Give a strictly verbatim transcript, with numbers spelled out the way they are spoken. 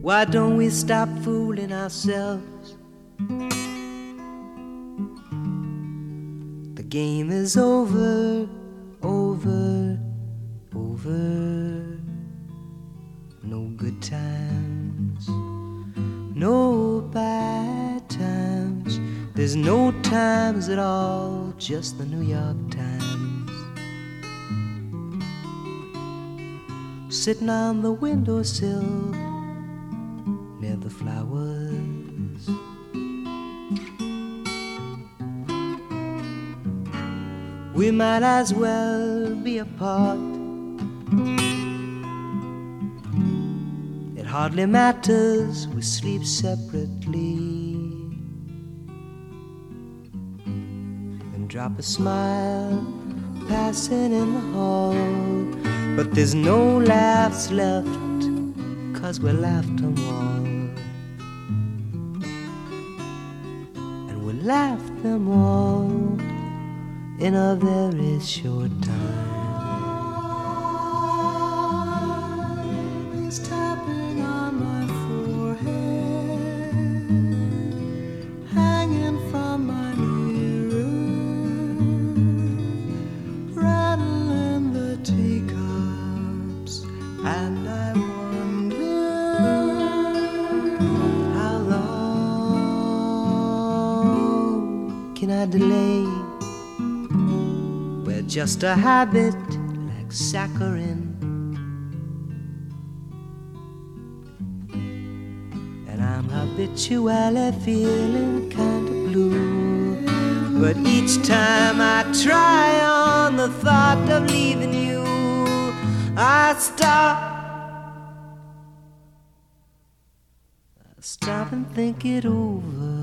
Why don't we stop fooling ourselves? The game is over, over, over. No good times, no bad times. There's no times at all, just the New York Times. Sitting on the windowsill near the flowers, we might as well be apart. It hardly matters, we sleep separately. And drop a smile passing in the hall, but there's no laughs left, 'cause we laughed them all. And we laughed them all in a very short time. He's tapping on my forehead, hanging from my mirror, rattling the teacups, and I wonder how long can I delay? We're just a habit like saccharin, and I'm habitually feeling kinda blue. But each time I try on the thought of leaving you, I stop, I stop and think it over.